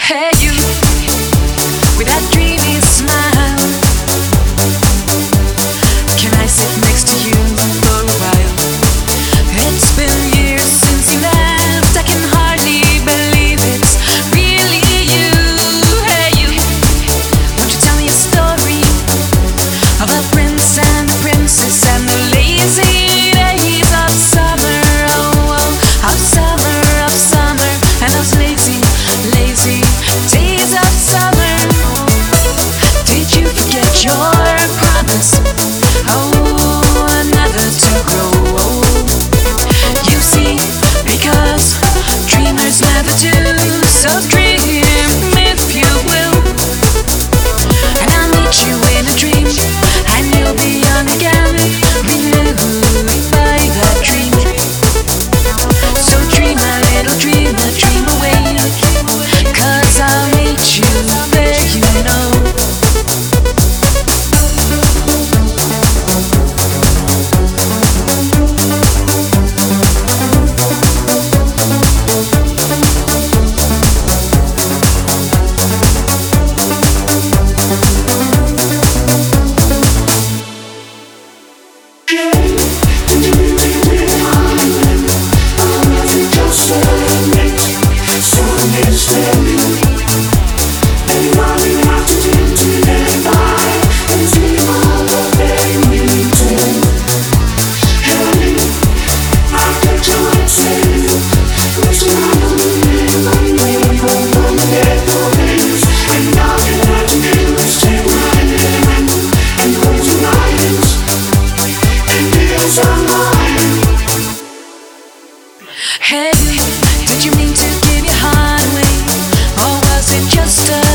Hey you, with that dreamy smile, can I sit next to you for a while? It's been years since you left, I can hardly believe it's really you. Hey you, won't you tell me a story of a prince and a princess and the lazy days of summer, of summer, and those lazy days of summer. Did you forget your promise? Oh, never to grow old. You see, because dreamers never do. So dream if you will, and I'll meet you in a dream, and you'll be young again, renewed by that dream. So dream a little dream, a dream away, 'cause I'll meet you there, you know. Hey, did you mean to give your heart away, or was it just a